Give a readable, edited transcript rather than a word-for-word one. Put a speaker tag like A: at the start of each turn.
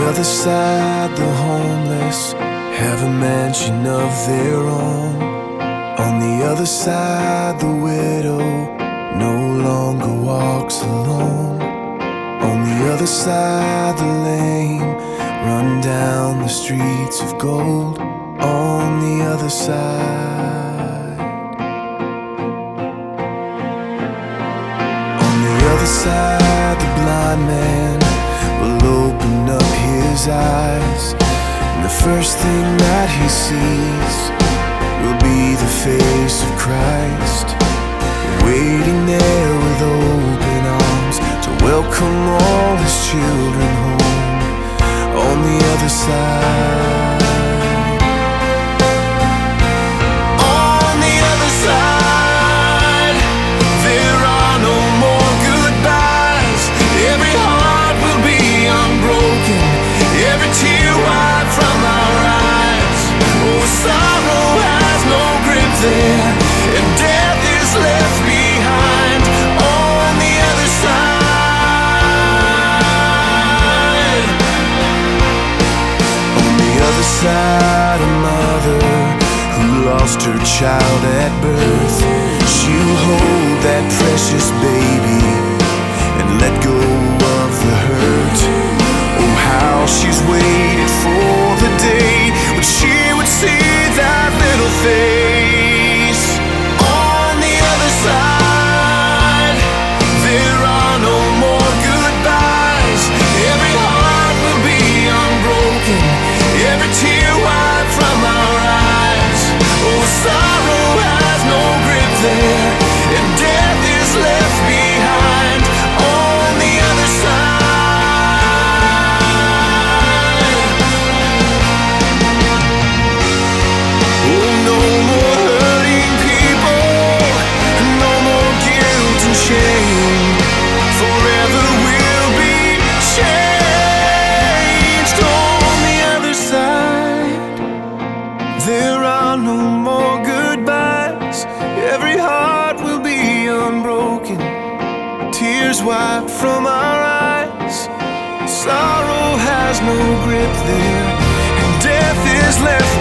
A: other side, the homeless have a mansion of their own. On the other side, the widow no longer walks alone. On the other side, the lame run down the streets of gold. On the other side, on the other side, the blind man will open up his eyes, and the first thing that he sees will be the face of Christ, waiting there with open arms to welcome all his children home. On the other side, on the other side, there are no more goodbyes. Every heart will be unbroken, every tear wiped from our eyes. Oh, sorrow has no grip there, and death is left behind. On the other side, on the other side, a mother who lost her child at birth, she'll hold that precious baby and let go of the hurt. Oh, how she's waited for the day when she would see that little face. On the other side, there are no more goodbyes. Every heart will be unbroken, every tear wiped from our eyes. Oh, sorrow has no grip there, and death is left behind. On the other side, oh, no more hurting people, no more guilt and shame. Forever we'll be changed. On the other side, there are no more goodbyes. Every heart will be unbroken, tears wiped from our eyes. Sorrow has no grip there, and death is left